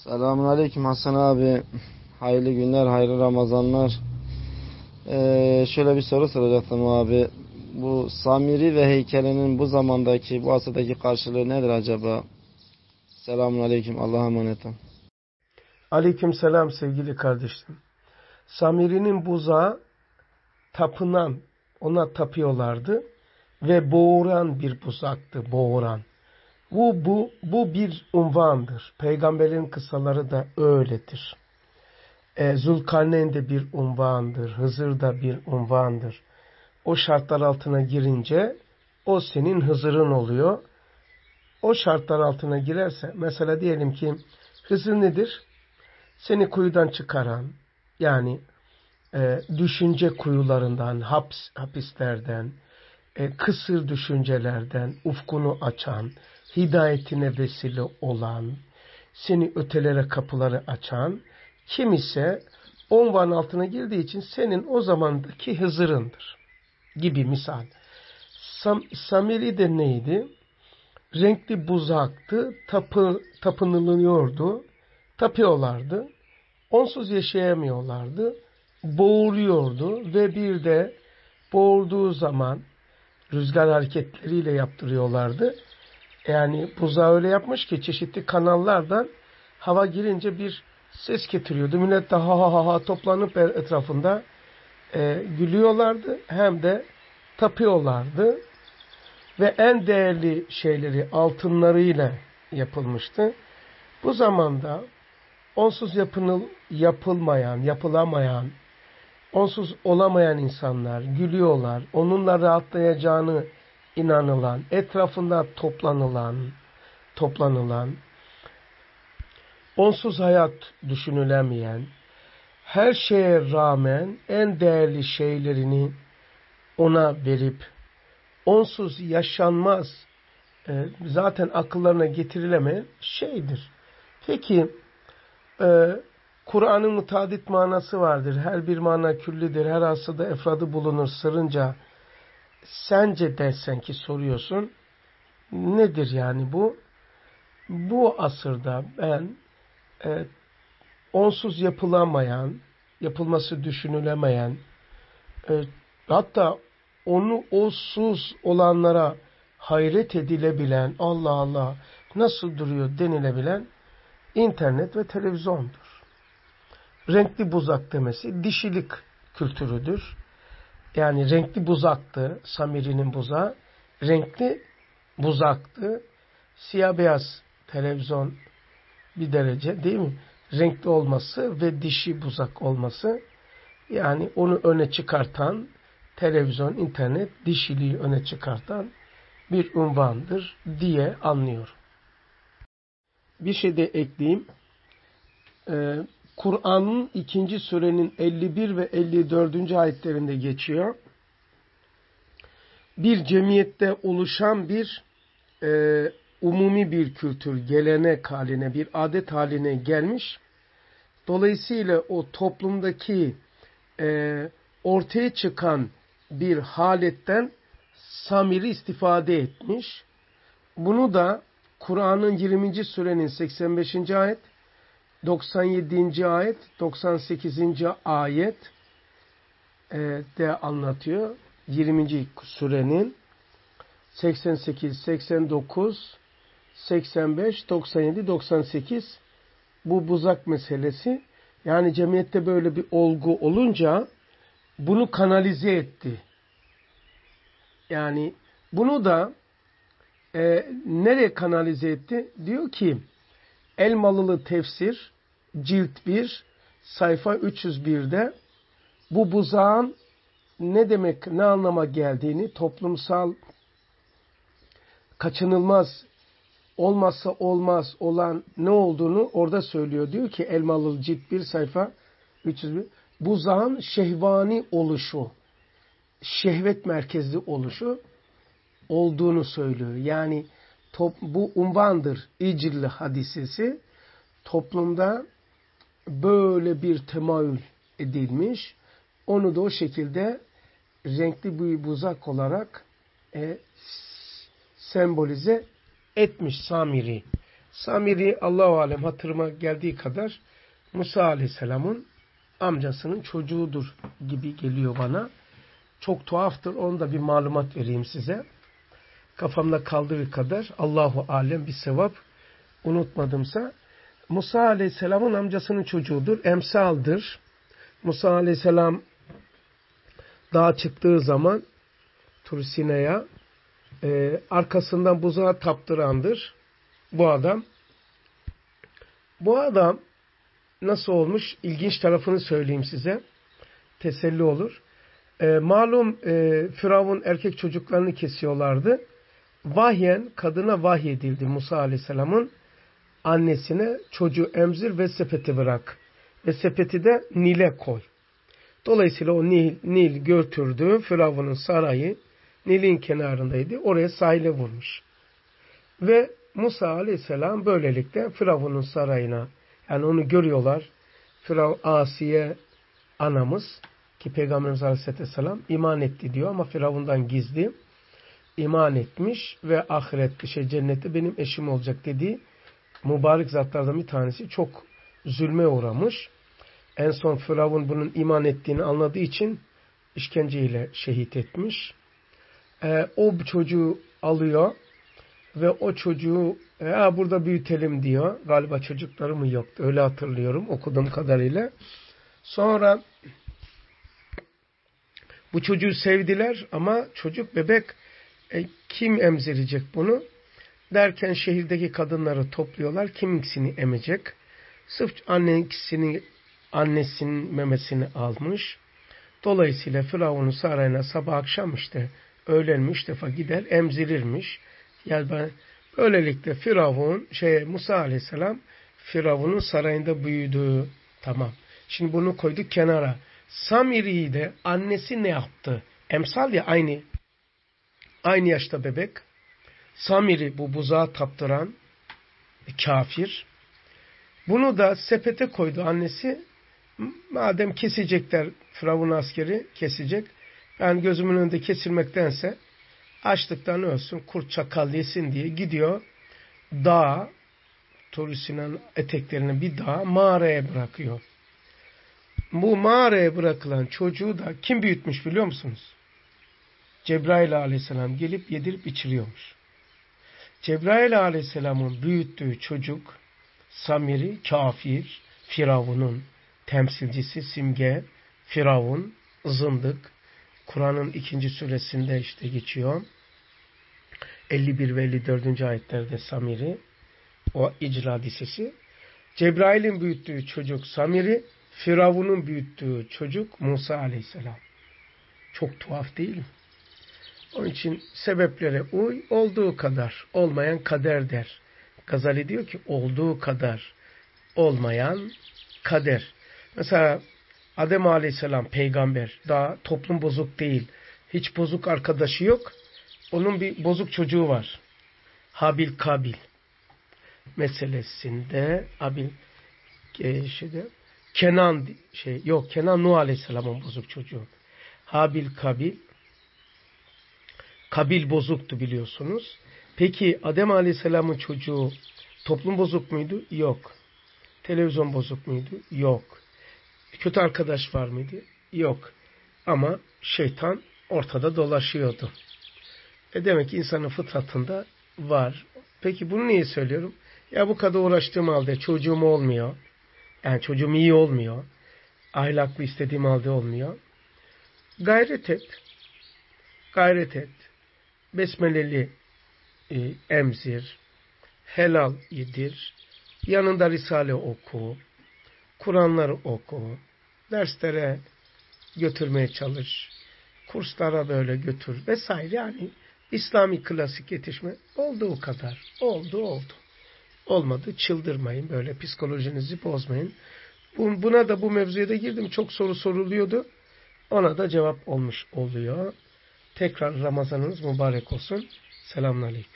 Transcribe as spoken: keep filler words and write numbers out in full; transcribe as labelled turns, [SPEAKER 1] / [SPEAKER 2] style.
[SPEAKER 1] Selamun Aleyküm Hasan abi. Hayırlı günler, hayırlı Ramazanlar. Ee, şöyle bir soru soracaktım abi. Bu Samiri ve heykelinin bu zamandaki, bu asırdaki karşılığı nedir acaba? Selamun Aleyküm. Allah'a emanet ol.
[SPEAKER 2] Aleykümselam sevgili kardeşim. Samiri'nin buzağı tapınan, ona tapıyorlardı ve boğuran bir buzaktı, boğuran. Bu, bu, bu bir unvandır. Peygamberlerin kıssaları da öyledir. E, Zülkarneyn de bir unvandır, Hızır da bir unvandır. O şartlar altına girince o senin Hızır'ın oluyor. O şartlar altına girerse, mesela diyelim ki Hızır nedir? Seni kuyudan çıkaran, yani e, düşünce kuyularından, haps, hapislerden, e, kısır düşüncelerden ufkunu açan, hidayetine vesile olan, seni ötelere kapıları açan, kim ise onvan altına girdiği için senin o zamandaki Hızır'ındır gibi misal. Sam, Samiri de neydi? Renkli buzaktı, tapı, tapınılıyordu, tapıyorlardı. Onsuz yaşayamıyorlardı. Boğuluyordu ve bir de boğulduğu zaman rüzgar hareketleriyle yaptırıyorlardı. Yani buzağı öyle yapmış ki çeşitli kanallardan hava girince bir ses getiriyordu. Millet de ha ha ha ha toplanıp etrafında e, gülüyorlardı. Hem de tapıyorlardı. Ve en değerli şeyleri altınlarıyla yapılmıştı. Bu zamanda onsuz yapınıl, yapılmayan, yapılamayan, onsuz olamayan insanlar gülüyorlar. Onunla rahatlayacağını inanılan, etrafında toplanılan, toplanılan, onsuz hayat düşünülemeyen, her şeye rağmen en değerli şeylerini ona verip, onsuz yaşanmaz, zaten akıllarına getirilemeyen şeydir. Peki, Ee, Kur'an'ın mutadit manası vardır. Her bir mana küllidir. Her asırda efradı bulunur sırrınca. Sence dersen ki soruyorsun. Nedir yani bu? Bu asırda ben e, onsuz yapılamayan, yapılması düşünülemeyen, e, hatta onu onsuz olanlara hayret edilebilen, Allah Allah nasıl duruyor denilebilen internet ve televizyondur. Renkli buzak demesi dişilik kültürüdür. Yani renkli buzaktı, Samiri'nin buzağı. Renkli buzaktı. Siyah beyaz televizyon bir derece değil mi? Renkli olması ve dişi buzak olması. Yani onu öne çıkartan televizyon, internet dişiliği öne çıkartan bir unvandır diye anlıyorum. Bir şey de ekleyeyim. Ee, Kur'an'ın ikinci surenin elli bir ve elli dördüncü ayetlerinde geçiyor. Bir cemiyette oluşan bir e, umumi bir kültür, gelenek haline, bir adet haline gelmiş. Dolayısıyla o toplumdaki e, ortaya çıkan bir haletten Samiri istifade etmiş. Bunu da Kur'an'ın yirminci surenin seksen beşinci ayet, doksan yedinci ayet, doksan sekizinci ayet de anlatıyor. yirminci surenin seksen sekiz, seksen dokuz, seksen beş, doksan yedi, doksan sekiz bu buzak meselesi. Yani cemiyette böyle bir olgu olunca bunu kanalize etti. Yani bunu da e, nereye kanalize etti? Diyor ki Elmalılı Tefsir cilt bir sayfa üç yüz bir'de bu buzağın ne demek, ne anlama geldiğini, toplumsal kaçınılmaz, olmazsa olmaz olan ne olduğunu orada söylüyor. Diyor ki Elmalılı cilt bir sayfa üç yüz bir, buzağın şehvani oluşu, şehvet merkezli oluşu olduğunu söylüyor. Yani top, bu unvandır İcilli hadisesi. Toplumda böyle bir temayül edilmiş. Onu da o şekilde renkli bir buzak olarak e, sembolize etmiş Samiri. Samiri Allahu alem hatırıma geldiği kadar Musa Aleyhisselam'ın amcasının çocuğudur gibi geliyor bana. Çok tuhaftır. Onu da bir malumat vereyim size. Kafamda kaldığı kadar Allahu alem bir sevap unutmadımsa Musa Aleyhisselam'ın amcasının çocuğudur. Emsaldır. Musa Aleyhisselam dağa çıktığı zaman Tur Sina'ya e, arkasından buzağa taptırandır. Bu adam. Bu adam nasıl olmuş? İlginç tarafını söyleyeyim size. Teselli olur. E, malum e, Firavun erkek çocuklarını kesiyorlardı. Vahyen kadına vahyedildi Musa Aleyhisselam'ın annesine çocuğu emzir ve sepeti bırak. Ve sepeti de Nil'e koy. Dolayısıyla o Nil, Nil götürdü. Firavun'un sarayı Nil'in kenarındaydı. Oraya sahile vurmuş. Ve Musa Aleyhisselam böylelikle Firavun'un sarayına, yani onu görüyorlar. Firavun Asiye anamız ki Peygamberimiz Aleyhisselam iman etti diyor ama Firavun'dan gizli iman etmiş ve ahirette şey cennette benim eşim olacak dediği mübarek zatlardan bir tanesi çok zulme uğramış. En son Firavun bunun iman ettiğini anladığı için işkenceyle şehit etmiş. Ee, o çocuğu alıyor ve o çocuğu ya burada büyütelim diyor. Galiba çocukları mı yoktu? Öyle hatırlıyorum okuduğum kadarıyla. Sonra bu çocuğu sevdiler ama çocuk bebek e, kim emzirecek bunu? Derken şehirdeki kadınları topluyorlar. Kimisini emecek? Sırf annesini, annesinin memesini almış. Dolayısıyla Firavun'un sarayına sabah akşam işte öğlen üç defa gider emzirirmiş. Yani ben, böylelikle Firavun, şey Musa Aleyhisselam Firavun'un sarayında büyüdü. Tamam. Şimdi bunu koyduk kenara. Samiri'yi de annesi ne yaptı? Emsal ya aynı. Aynı yaşta bebek. Samiri bu buzağa taptıran kafir. Bunu da sepete koydu annesi. Madem kesecekler Firavun askeri kesecek. Ben gözümün önünde kesilmektense açlıktan ölsün, kurt çakal yesin diye gidiyor. Dağa, Tur Sina'nın eteklerine bir dağa mağaraya bırakıyor. Bu mağaraya bırakılan çocuğu da kim büyütmüş biliyor musunuz? Cebrail Aleyhisselam gelip yedirip içiriyormuş. Cebrail Aleyhisselam'ın büyüttüğü çocuk Samiri, kafir, Firavun'un temsilcisi, simge, Firavun, zındık. Kur'an'ın ikinci suresinde işte geçiyor. elli bir ve elli dördüncü ayetlerde Samiri, o icra hadisesi. Cebrail'in büyüttüğü çocuk Samiri, Firavun'un büyüttüğü çocuk Musa Aleyhisselam. Çok tuhaf değil mi? Onun için sebeplere uy, olduğu kadar, olmayan kader der. Gazali diyor ki, olduğu kadar, olmayan kader. Mesela Adem Aleyhisselam peygamber, daha toplum bozuk değil. Hiç bozuk arkadaşı yok. Onun bir bozuk çocuğu var. Habil Kabil meselesinde Habil e, şeyde, Kenan şey yok Kenan Nuh Aleyhisselam'ın bozuk çocuğu. Habil Kabil Kabil bozuktu biliyorsunuz. Peki Adem Aleyhisselam'ın çocuğu toplum bozuk muydu? Yok. Televizyon bozuk muydu? Yok. Kötü arkadaş var mıydı? Yok. Ama şeytan ortada dolaşıyordu. E demek ki insanın fıtratında var. Peki bunu niye söylüyorum? Ya bu kadar uğraştığım halde çocuğum olmuyor. Yani çocuğum iyi olmuyor. Ahlaklı istediğim halde olmuyor. Gayret et. Gayret et. Besmeleli e, emzir. Helal yedir. Yanında Risale oku. Kur'anları oku. Derslere götürmeye çalış. Kurslara böyle götür vesaire. Yani İslami klasik yetişme olduğu kadar. Oldu oldu. Olmadı çıldırmayın. Böyle psikolojinizi bozmayın. Buna da bu mevzuya da girdim. Çok soru soruluyordu. Ona da cevap olmuş oluyor. Tekrar Ramazanınız mübarek olsun. Selamünaleyküm.